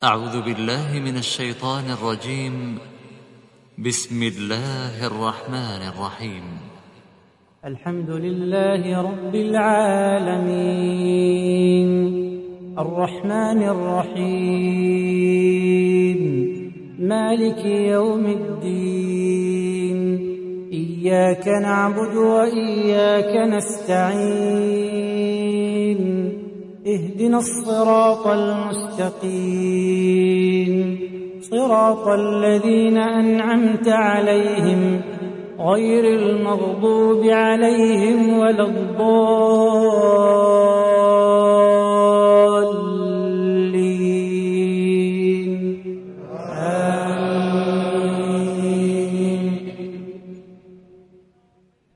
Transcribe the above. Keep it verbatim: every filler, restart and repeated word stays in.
أعوذ بالله من الشيطان الرجيم. بسم الله الرحمن الرحيم. الحمد لله رب العالمين الرحمن الرحيم مالك يوم الدين إياك نعبد وإياك نستعين اهدنا الصراط المستقيم صراط الذين أنعمت عليهم غير المغضوب عليهم ولا الضالين.